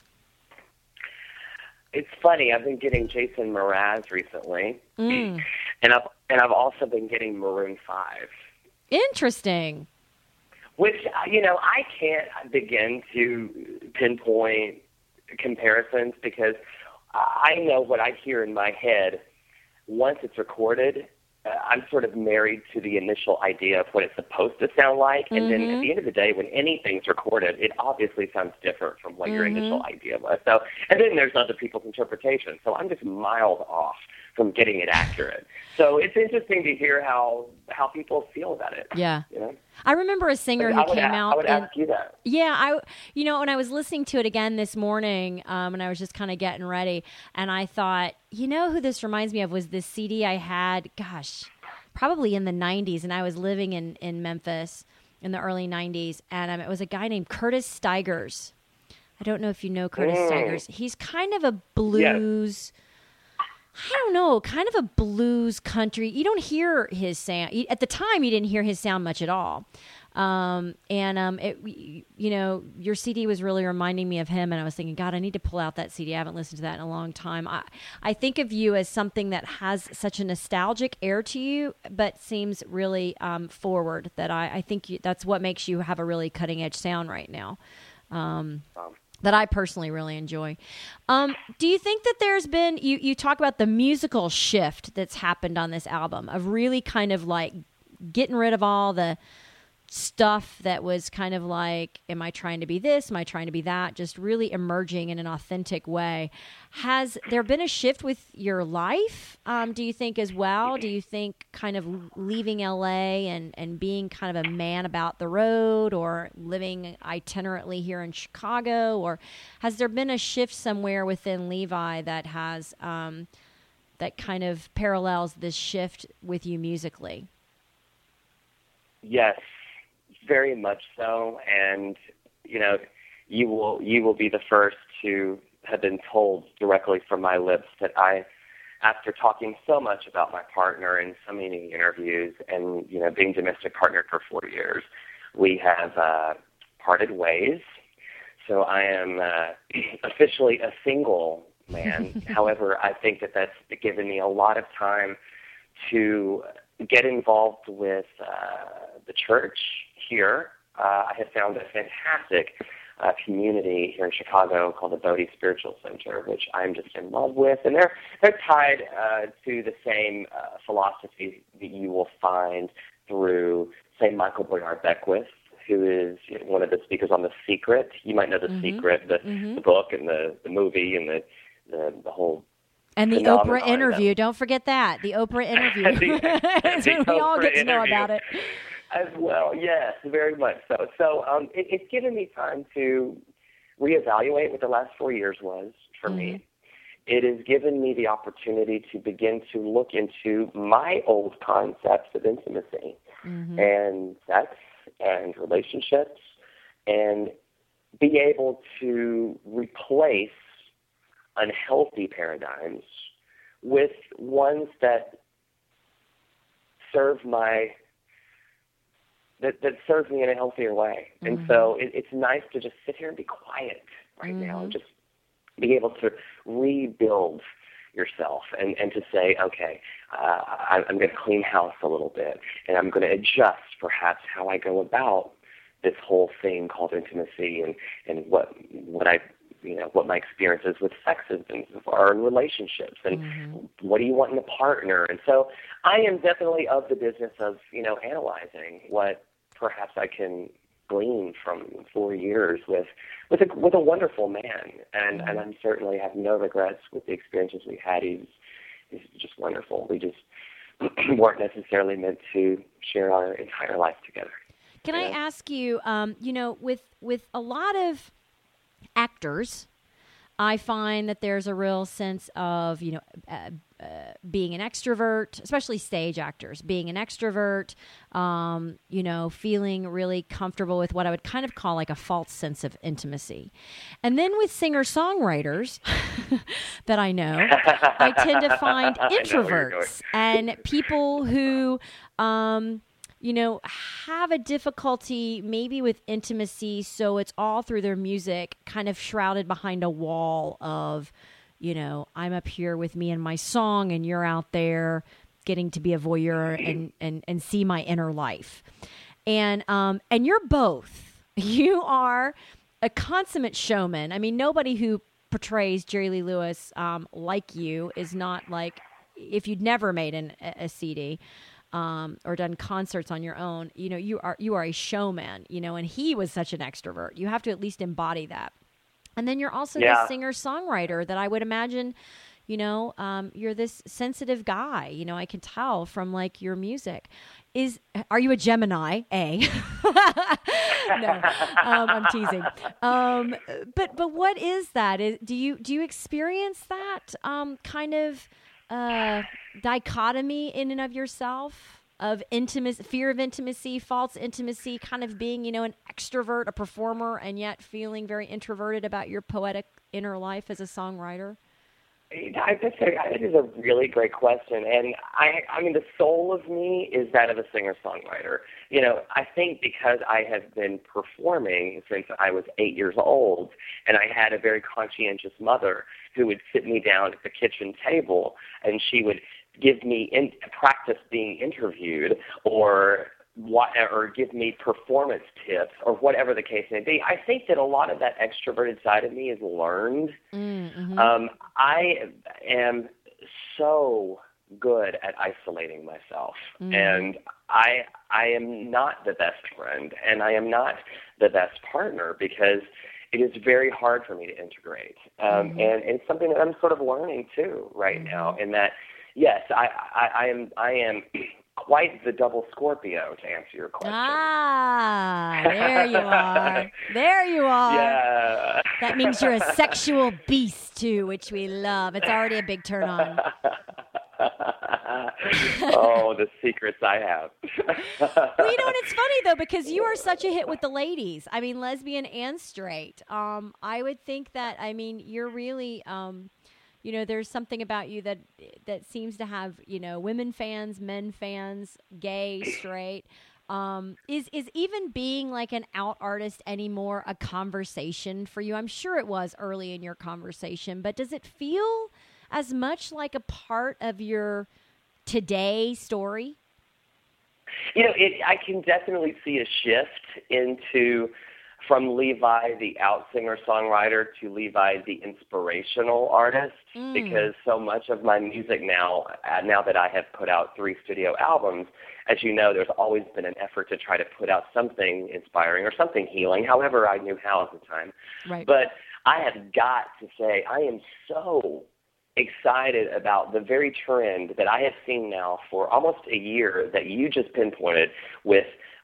It's funny. I've been getting Jason Mraz recently, Mm. and I've and I've also been getting Maroon Five. Interesting. Which you know, I can't begin to pinpoint comparisons because I know what I hear in my head once it's recorded. Uh, I'm sort of married to the initial idea of what it's supposed to sound like, and then at the end of the day, when anything's recorded, it obviously sounds different from what your Mhm. initial idea was. So, and then there's other people's interpretation. So I'm just miles off from getting it accurate. So it's interesting to hear how how people feel about it. Yeah. You know? I remember a singer who I would came a- out. I would and- ask you that. Yeah, I, you know, when I was listening to it again this morning, um, and I was just kind of getting ready, and I thought, you know, who this reminds me of was this C D I had. Gosh, probably in the nineties, and I was living in in Memphis in the early nineties, and um, it was a guy named Curtis Stigers. I don't know if you know Curtis Mm. Stigers. He's kind of a blues. I don't know, kind of a blues country. You don't hear his sound. At the time, you didn't hear his sound much at all. Um, and, um, it, you know, your C D was really reminding me of him. And I was thinking, God, I need to pull out that C D. I haven't listened to that in a long time. I, I think of you as something that has such a nostalgic air to you, but seems really um, forward. That I, I think you, that's what makes you have a really cutting edge sound right now. Um, that I personally really enjoy. Um, do you think that there's been, you, you talk about the musical shift that's happened on this album of really kind of like getting rid of all the stuff that was kind of like, am I trying to be this? Am I trying to be that? Just really emerging in an authentic way. Has there been a shift with your life, um, do you think, as well? Do you think kind of leaving L A and, and being kind of a man about the road, or living itinerantly here in Chicago? Or has there been a shift somewhere within Levi that has um, that kind of parallels this shift with you musically? Yes, very much so. And, you know, you will you will be the first to have been told directly from my lips that I, after talking so much about my partner in so many interviews and, you know, being domestic partner for four years, we have uh, parted ways. So I am uh, officially a single man. However, I think that that's given me a lot of time to get involved with uh, the church here. Uh, I have found a fantastic uh, community here in Chicago called the Bodhi Spiritual Center, which I'm just in love with. And they're, they're tied uh, to the same uh, philosophy that you will find through Saint Michael Bernard Beckwith, who is one of the speakers on The Secret. You might know The Mm-hmm. Secret, the, Mm-hmm. the book and the, the movie and the, the, the whole And the phenomenon Oprah interview. Don't forget that. The Oprah interview. The- So the we all Oprah get to know interview. about it. As well, yes, very much so. So um, it, it's given me time to reevaluate what the last four years was for me, it has given me the opportunity to begin to look into my old concepts of intimacy Mm-hmm. and sex and relationships, and be able to replace unhealthy paradigms with ones that serve my that, that serve me in a healthier way. Mm-hmm. And so it, it's nice to just sit here and be quiet right mm-hmm. now and just be able to rebuild yourself and, and to say, okay, uh, I'm going to clean house a little bit, and I'm going to adjust perhaps how I go about this whole thing called intimacy, and, and what what I you know what my experiences with sex has been are in relationships, and mm-hmm. what do you want in a partner. And so I am definitely of the business of you know analyzing what perhaps I can glean from four years with with a with a wonderful man, and and I certainly have no regrets with the experiences we had. He's he's just wonderful. We just weren't necessarily meant to share our entire life together. Can I ask you, um, you know, with with a lot of actors, I find that there's a real sense of, you know, uh, uh, being an extrovert, especially stage actors, being an extrovert, um, you know, feeling really comfortable with what I would kind of call like a false sense of intimacy. And then with singer-songwriters that I know, I tend to find introverts and people who... Um, you know, have a difficulty maybe with intimacy, so it's all through their music, kind of shrouded behind a wall of, you know, I'm up here with me and my song, and you're out there getting to be a voyeur and, and, and see my inner life. And um and you're both. You are a consummate showman. I mean, nobody who portrays Jerry Lee Lewis um, like you is not like, if you'd never made an, a C D, Um, or done concerts on your own, you know, you are you are a showman, you know, and he was such an extrovert. You have to at least embody that. And then you're also yeah. the singer-songwriter that I would imagine, you know, um, you're this sensitive guy. You know, I can tell from, like, your music. Is Are you a Gemini? A. No, um, I'm teasing. Um, but but what is that? Is, do you do you experience that um, kind of uh, dichotomy in and of yourself of intimacy, fear of intimacy, false intimacy, kind of being, you know, an extrovert, a performer, and yet feeling very introverted about your poetic inner life as a songwriter? I just say it is a really great question, and I, I mean, the soul of me is that of a singer-songwriter. You know, I think because I have been performing since I was eight years old, and I had a very conscientious mother who would sit me down at the kitchen table, and she would give me in, practice being interviewed, or what, or give me performance tips, or whatever the case may be. I think that a lot of that extroverted side of me is learned. Mm-hmm. Um, I am so good at isolating myself, mm. and I I am not the best friend, and I am not the best partner, because it is very hard for me to integrate. Um, mm-hmm. and, and it's something that I'm sort of learning too right mm-hmm. now, in that, yes, I, I, I am I am quite the double Scorpio, to answer your question. Ah, there you are. There you are. Yeah. That means you're a sexual beast, too, which we love. It's already a big turn on. Oh, the secrets I have. Well, you know, and it's funny, though, because you are such a hit with the ladies. I mean, lesbian and straight. Um, I would think that, I mean, you're really... Um, You know, there's something about you that that seems to have, you know, women fans, men fans, gay, straight. Um, is is even being like an out artist anymore a conversation for you? I'm sure it was early in your conversation, but does it feel as much like a part of your today story? You know, it, I can definitely see a shift into... from Levi, the out singer-songwriter, to Levi, the inspirational artist, mm. because so much of my music now, uh, now that I have put out three studio albums, as you know, there's always been an effort to try to put out something inspiring or something healing, however I knew how at the time. Right. But I have got to say, I am so excited about the very trend that I have seen now for almost a year that you just pinpointed with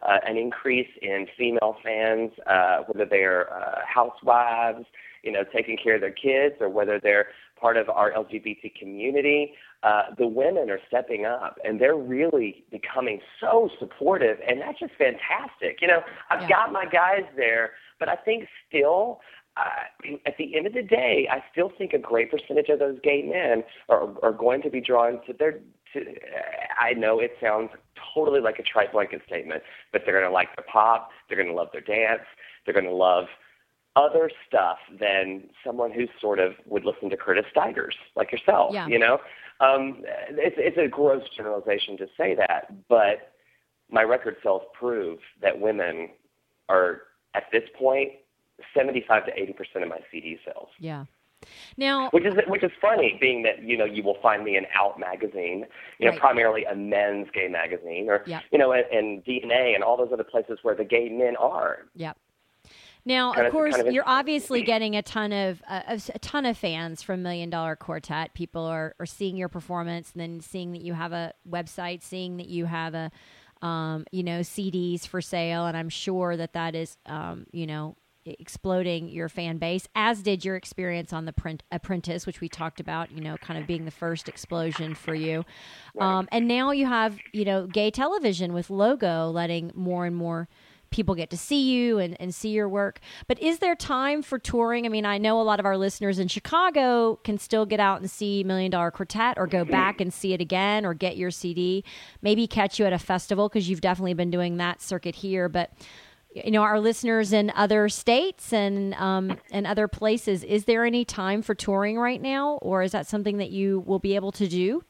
uh, an increase in female fans, uh, whether they're uh, housewives, you know, taking care of their kids, or whether they're part of our L G B T community. Uh, the women are stepping up, and they're really becoming so supportive, and that's just fantastic. You know, I've Yeah. got my guys there, but I think still, uh, at the end of the day, I still think a great percentage of those gay men are, are going to be drawn to their. To, I know it sounds totally like a trite blanket statement, but they're going to like their pop, they're going to love their dance, they're going to love other stuff than someone who sort of would listen to Curtis Stigers, like yourself, Yeah. you know? Um, it's, it's a gross generalization to say that, but my record sales prove that women are, at this point, seventy-five to eighty percent of my C D sales. Yeah. Now, Which is which is funny, being that, you know, you will find me in Out magazine, you know, Right. primarily a men's gay magazine, or, Yep. you know, and, and D N A and all those other places where the gay men are. Yep. Now, Kind of of- course, kind of you're obviously getting a ton of uh, a a ton of fans from Million Dollar Quartet. People are, are seeing your performance, and then seeing that you have a website, seeing that you have a, um, you know, C Ds for sale, and I'm sure that that is, um, you know, exploding your fan base, as did your experience on the print Apprentice, which we talked about, you know, kind of being the first explosion for you. Um, and now you have, you know, gay television with Logo, letting more and more people get to see you and, and see your work. But is there time for touring? I mean, I know a lot of our listeners in Chicago can still get out and see Million Dollar Quartet, or go back and see it again, or get your C D, maybe catch you at a festival, because you've definitely been doing that circuit here. But you know, our listeners in other states and um, and other places, is there any time for touring right now, or is that something that you will be able to do?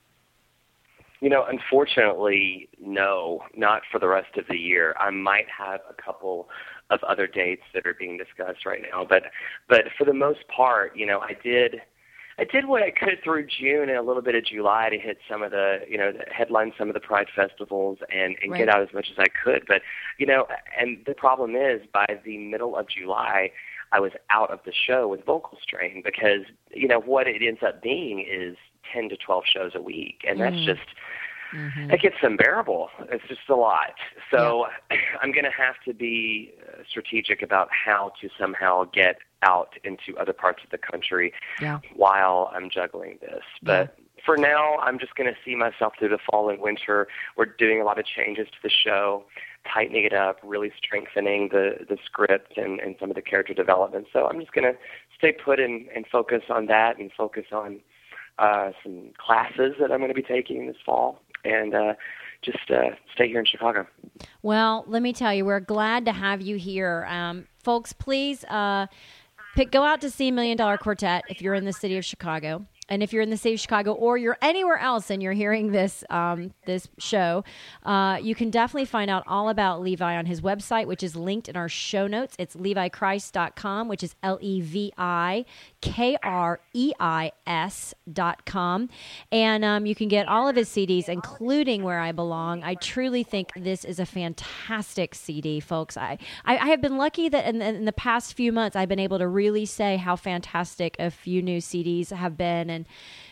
You know, unfortunately, no, not for the rest of the year. I might have a couple of other dates that are being discussed right now, but but for the most part, you know, I did I did what I could through June and a little bit of July to hit some of the, you know, headline some of the Pride festivals and, and Right. get out as much as I could. But, you know, and the problem is, by the middle of July, I was out of the show with vocal strain, because, you know, what it ends up being is ten to twelve shows a week. And that's Mm. just, Mm-hmm. it gets unbearable. It's just a lot. So I'm going to have to be uh, strategic about how to somehow get out into other parts of the country Yeah. while I'm juggling this. But for now, I'm just going to see myself through the fall and winter. We're doing a lot of changes to the show, tightening it up, really strengthening the, the script and, and some of the character development. So I'm just going to stay put and, and focus on that, and focus on uh, some classes that I'm going to be taking this fall, and uh, just uh, stay here in Chicago. Well, let me tell you, we're glad to have you here. Um, folks, please uh, pick, go out to see Million Dollar Quartet if you're in the city of Chicago. And if you're in the city of Chicago, or you're anywhere else and you're hearing this um, this show, uh, you can definitely find out all about Levi on his website, which is linked in our show notes. It's levi christ dot com, which is L E V I K R E I S dot com. And um, you can get all of his C Ds, including Where I Belong. I truly think this is a fantastic C D, folks. I, I, I have been lucky that in, in the past few months, I've been able to really say how fantastic a few new C Ds have been. And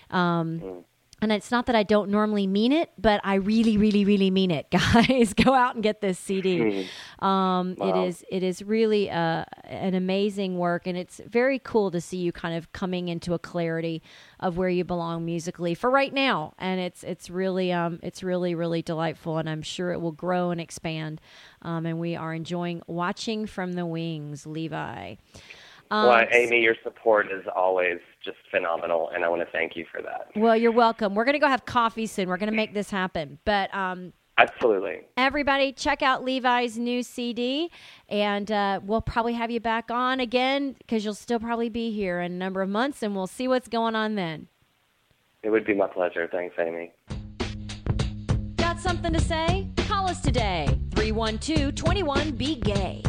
um, and it's not that I don't normally mean it, but I really, really, really mean it, guys. Go out and get this C D. Um, Wow. It is it is really uh, an amazing work, and it's very cool to see you kind of coming into a clarity of where you belong musically for right now. And it's it's really um, it's really really delightful, and I'm sure it will grow and expand. Um, and we are enjoying watching from the wings, Levi. Um, Well, Amy, your support is always just phenomenal, and I want to thank you for that. Well, you're welcome. We're going to go have coffee soon. We're going to make this happen. But um, Absolutely. everybody, check out Levi's new C D, and uh, we'll probably have you back on again, because you'll still probably be here in a number of months, and we'll see what's going on then. It would be my pleasure. Thanks, Amy. Got something to say? Call us today. three one two, two one, be gay.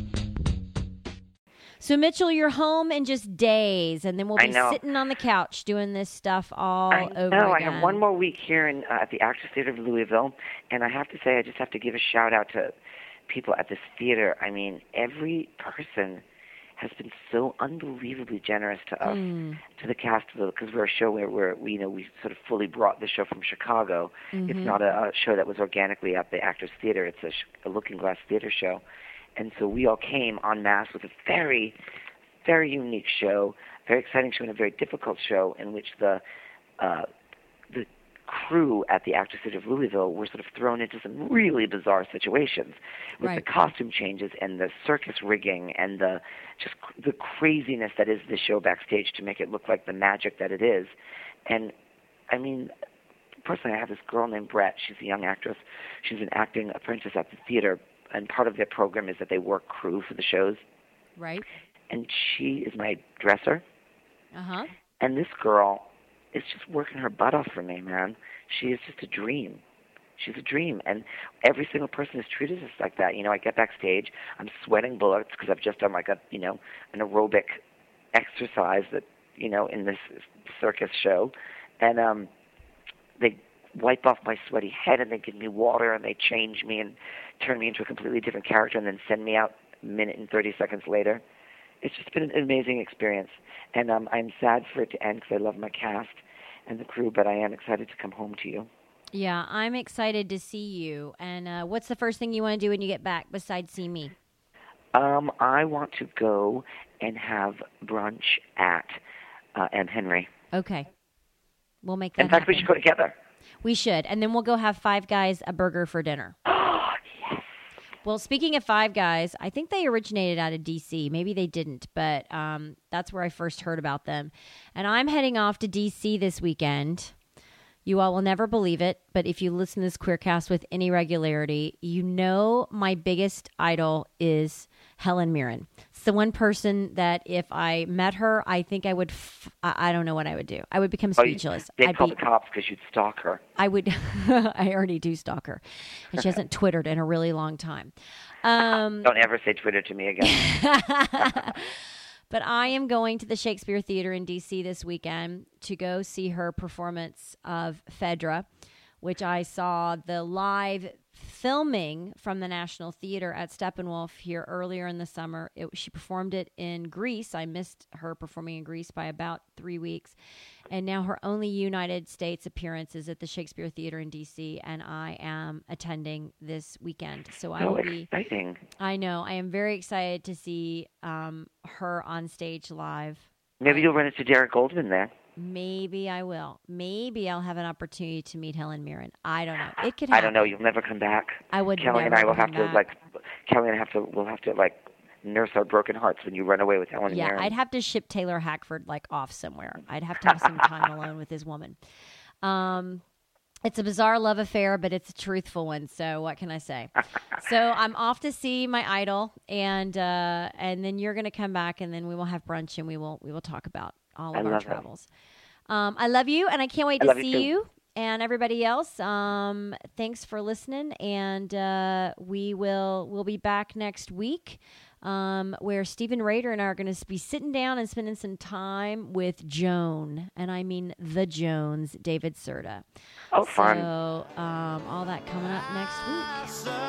So, Mitchell, you're home in just days, and then we'll I be know. sitting on the couch doing this stuff all I over know. I again. have one more week here in uh, at the Actors Theater of Louisville, and I have to say, I just have to give a shout out to people at this theater. I mean, every person has been so unbelievably generous to us, Mm. to the cast of it, because we're a show where we're, we, you know, we sort of fully brought the show from Chicago. Mhm. It's not a, a show that was organically at the Actors Theater. It's a, sh- a Looking Glass Theater show. And so we all came en masse with a very, very unique show, very exciting show, and a very difficult show in which the uh, the crew at the Actors Theater of Louisville were sort of thrown into some really bizarre situations with Right. the costume changes and the circus rigging and the just c- the craziness that is the show backstage to make it look like the magic that it is. And I mean, personally, I have this girl named Brett. She's a young actress. She's an acting apprentice at the theater, and part of their program is that they work crew for the shows. Right. And she is my dresser. Uh-huh. And this girl is just working her butt off for me, man. She is just a dream. She's a dream. And every single person has treated us like that. You know, I get backstage, I'm sweating bullets because I've just done like a, you know, an aerobic exercise that, you know, in this circus show. And um, they wipe off my sweaty head and they give me water and they change me and turn me into a completely different character and then send me out a minute and thirty seconds later. It's just been an amazing experience. And um, I'm sad for it to end because I love my cast and the crew, but I am excited to come home to you. Yeah, I'm excited to see you. And uh, what's the first thing you want to do when you get back besides see me? Um, I want to go and have brunch at uh, M. Henry. Okay. We'll make that In fact, happen. we should go together. We should. And then we'll go have Five Guys a burger for dinner. Well, speaking of Five Guys, I think they originated out of D C. Maybe they didn't, but um, that's where I first heard about them. And I'm heading off to D C this weekend. You all will never believe it, but if you listen to this Queercast with any regularity, you know my biggest idol is Helen Mirren. It's the one person that if I met her, I think I would, f- I I don't know what I would do. I would become Oh, you- speechless. They'd I'd call be- the cops because you'd stalk her. I would. I already do stalk her, and she hasn't Twittered in a really long time. Um, Don't ever say Twitter to me again. but I am going to the Shakespeare Theater in D C this weekend to go see her performance of Phaedra, which I saw the live filming from the National Theater at Steppenwolf here earlier in the summer. It, she performed it in Greece. I missed her performing in Greece by about three weeks. And now her only United States appearance is at the Shakespeare Theater in D C, and I am attending this weekend. So I So will be... exciting. I know. I am very excited to see um, her on stage live. Maybe you'll run into Derek Goldman there. Maybe I will. Maybe I'll have an opportunity to meet Helen Mirren. I don't know. It could I happen. don't know. You'll never come back. I would Kelly and never I will come have to back. like. Kelly and I have to. We'll have to like nurse our broken hearts when you run away with Helen Yeah, Mirren. I'd have to ship Taylor Hackford like off somewhere. I'd have to have some time alone with his woman. Um, it's a bizarre love affair, but it's a truthful one. So what can I say? So I'm off to see my idol, and uh, and then you're going to come back, and then we will have brunch, and we will we will talk about all of I our love it. travels. Um, I love you, and I can't wait I to love you see too. you. And everybody else, um, thanks for listening, and uh, we will we'll be back next week, um, where Stephen Rader and I are going to be sitting down and spending some time with Joan, and I mean the Jones, David Serta. Oh, fun! So um, all that coming up next week.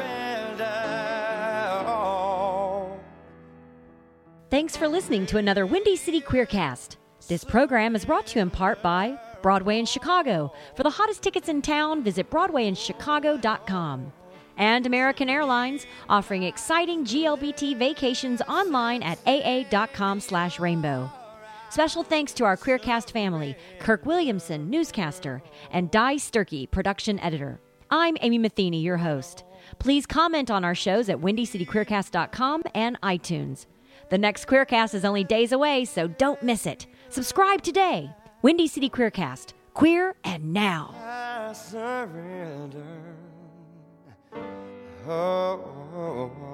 Thanks for listening to another Windy City Queercast. This program is brought to you in part by Broadway in Chicago. For the hottest tickets in town, visit broadway in chicago dot com. And American Airlines, offering exciting G L B T vacations online at a a dot com slash rainbow. Special thanks to our Queercast family, Kirk Williamson, newscaster, and Di Sturkey, production editor. I'm Amy Matheny, your host. Please comment on our shows at windy city queercast dot com and iTunes. The next Queercast is only days away, so don't miss it. Subscribe today. Windy City Queercast. Queer and now. I surrender. Oh, oh, oh.